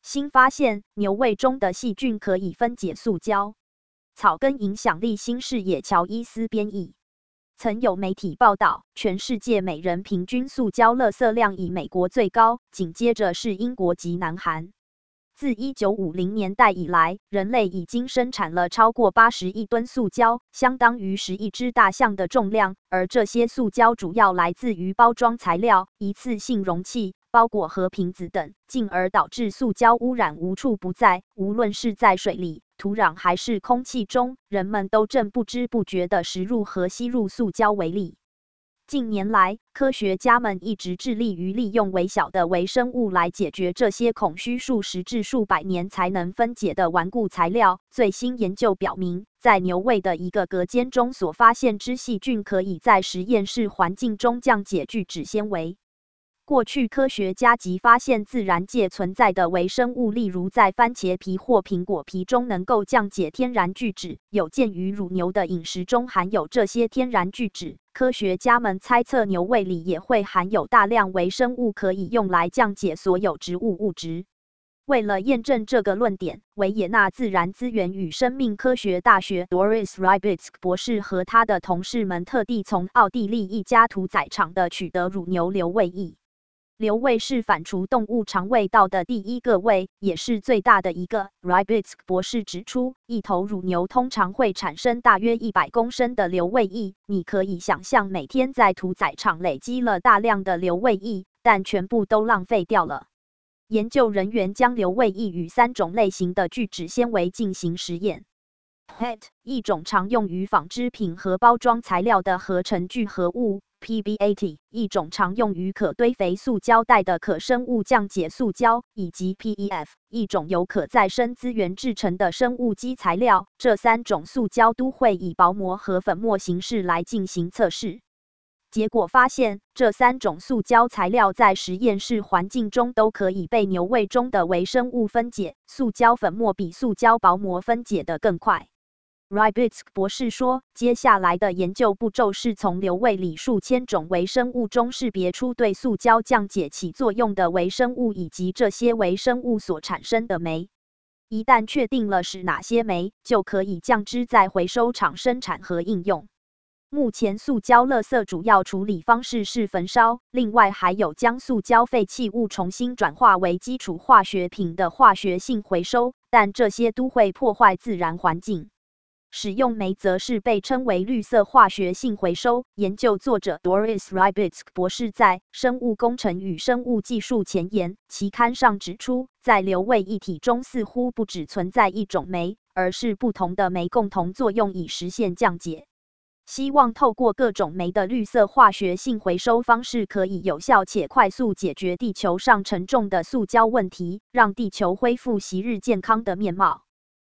新发现，牛胃中的细菌可以分解塑胶。草根影响力新视野乔伊斯编译。曾有媒体报道，全世界每人平均塑胶垃圾量以美国最高，紧接着是英国及南韩。自1950年代以来，人类已经生产了超过80亿吨塑胶，相当于11只大象的重量，而这些塑胶主要来自于包装材料、一次性容器、包裹和瓶子等，进而导致塑胶污染无处不在，无论是在水里、土壤还是空气中，人们都正不知不觉地食入和吸入塑胶为例。近年来，科学家们一直致力于利用微小的微生物来解决这些恐需数十至数百年才能分解的顽固材料。最新研究表明，在牛胃的一个隔间中所发现之细菌，可以在实验室环境中降解聚酯纤维。过去，科学家即发现自然界存在的微生物，例如在番茄皮或苹果皮中能够降解天然聚酯，有鉴于乳牛的饮食中含有这些天然聚酯，科学家们猜测牛胃里也会含有大量微生物，可以用来降解所有植物物质。为了验证这个论点，维也纳自然资源与生命科学大学 Doris Rybitsk 博士和他的同事们特地从奥地利一家屠宰场的取得乳牛瘤胃液。瘤胃是反刍动物肠胃道的第一个胃，也是最大的一个。Rybitsk 博士指出，一头乳牛通常会产生大约100公升的瘤胃液。你可以想象，每天在屠宰场累积了大量的瘤胃液，但全部都浪费掉了。研究人员将瘤胃液与3种类型的聚酯纤维进行实验。PET 一种常用于纺织品和包装材料的合成聚合物。PBAT 一种常用于可堆肥塑胶袋的可生物降解塑胶，以及 PEF 一种由可再生资源制成的生物基材料。这3种塑胶都会以薄膜和粉末形式来进行测试。结果发现，这3种塑胶材料在实验室环境中都可以被牛胃中的微生物分解，塑胶粉末比塑胶薄膜分解得更快。Rybitsk 博士说，接下来的研究步骤是从瘤胃里数千种微生物中识别出对塑胶降解起作用的微生物，以及这些微生物所产生的酶。一旦确定了是哪些酶，就可以将之在回收厂生产和应用。目前塑胶垃圾主要处理方式是焚烧，另外还有将塑胶废弃物重新转化为基础化学品的化学性回收，但这些都会破坏自然环境。使用酶则是被称为绿色化学性回收。研究作者 Doris Rybitsk 博士在《生物工程与生物技术前沿》期刊上指出，在瘤胃液体中似乎不只存在一种酶，而是不同的酶共同作用以实现降解。希望透过各种酶的绿色化学性回收方式，可以有效且快速解决地球上沉重的塑胶问题，让地球恢复昔日健康的面貌。